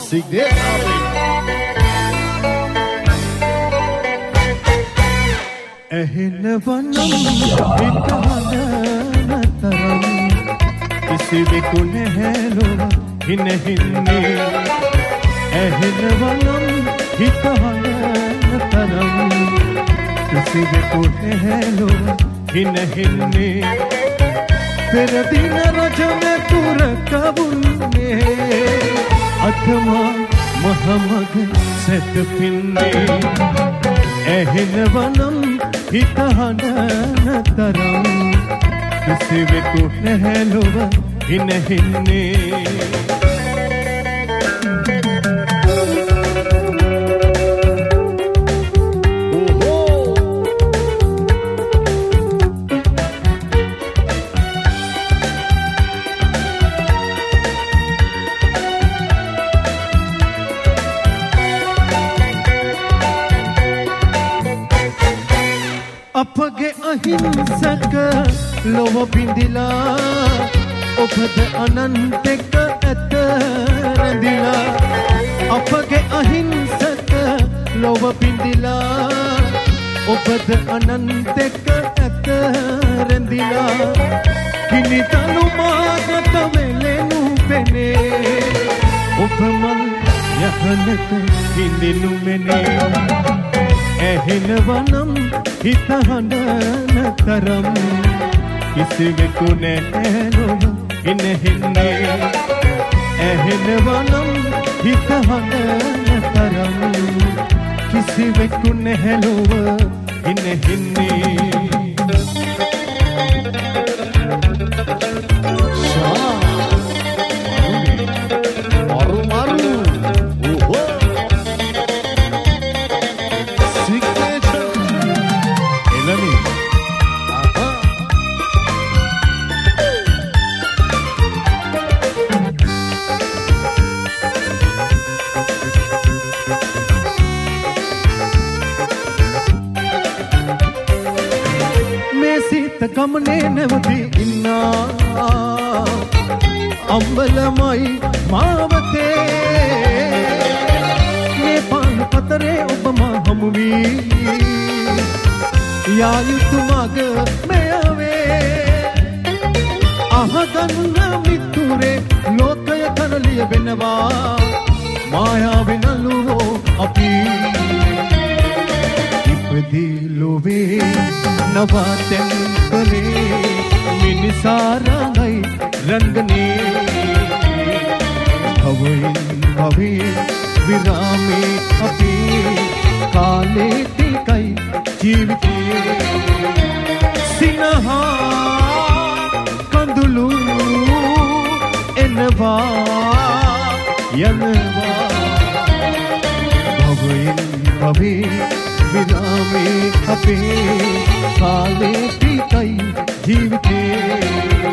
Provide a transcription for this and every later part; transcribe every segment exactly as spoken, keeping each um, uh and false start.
ඇහෙන වනම් හිතවන තරම් කිසිවෙකු නැහැලොව හිනහින්නේ ඇහෙන වනම් හිතවන තරම් කිසිවෙකු නැහැලොව හිනහින්නේ පෙරදින රජම තුර කවුන්නේ අතමා මහමග සැතපින්නේ ඇහෙන වනම් හිතහඬන තරම් කිසිවෙකු නැහැලොව හිනහින්නේ අපගේ අහිංසක ලොව බිඳිලා ඔබද අනන්තක ඇත රැඳිලා අපගේ අහිංසක ලොව බිඳිලා ඔබද අනන්තක ඇත රැඳිලා කිනි තනු මාගත වෙලෙනු පෙනේ ඔබ මල් යහනක හිඳිනු මෙනේ ඇහෙන වනම් හිතහඬන තරම් කිසිවෙකු නැහැලොව හිනහින්නේ ඇහෙන වනම් හිතහඬන තරම් කිසිවෙකු නැහැලොව හිනහින්නේ ගමනේ නැවති ඉන්නා අම්බලමයි මාවතේ මේ පාන් පතරේ ඔබ මා හමු වී යා යුතු මග මෙයවේ අහගන්න මිතුරේ ලෝකය කරලිය වෙනවා මායාවෙන් අලුවෝ අපි ඉපදී ලොවේ නවාතෙන් කලේ මිනිසාරයි රංගනේ භවයෙන් භවයෙන් විරාමේ අපි කාලේ තිකයි ජීවිතේ සිනහා කඳුළු එනවා යනවා භවයෙන් භවයෙන් විරාමේ අපේ කාලේ තිකයි ජීවිතේ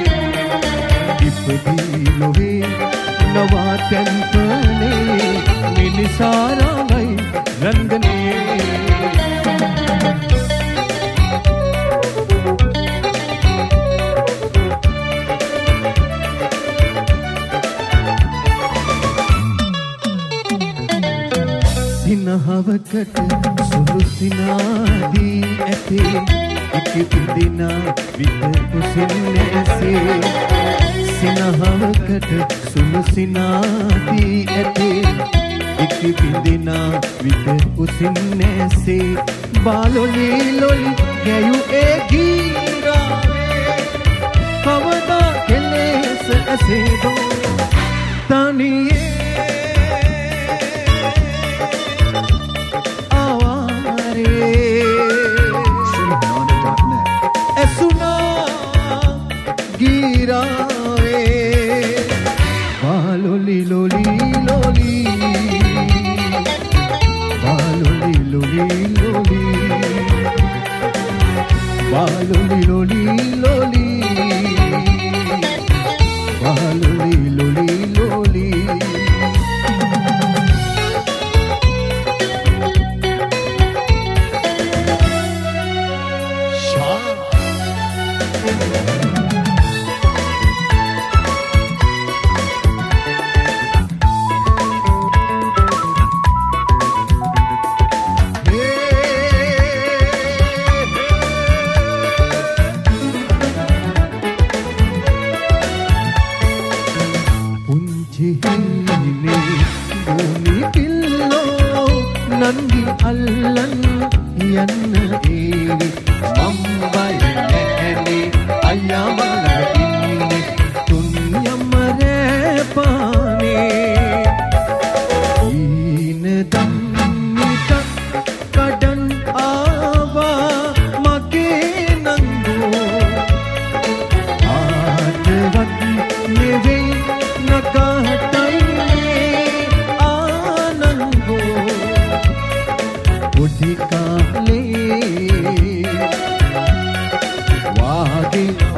ඉපදී ලොවේ නවාතැන් කලේ මිනිසාරයි රංගනේ සිනහවකට සුළු සිනාදී ඇතේ ඉකිපිදිනා විත කුසින් නැසේ සිනහවකට සුළු සිනාදී ඇතේ ඉකිපිදිනා විත කුසින් නැසේ බාලොලි ලොලි ගැයු ඒ ගීරාවේ කවදා කෙලෙස ඇසේදෝ තනියේ Baloli loli loli Baloli loli loli Baloli loli loli Baloli loli loli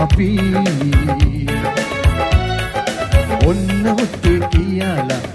අපි ඔන්න මුත්තේ කියලා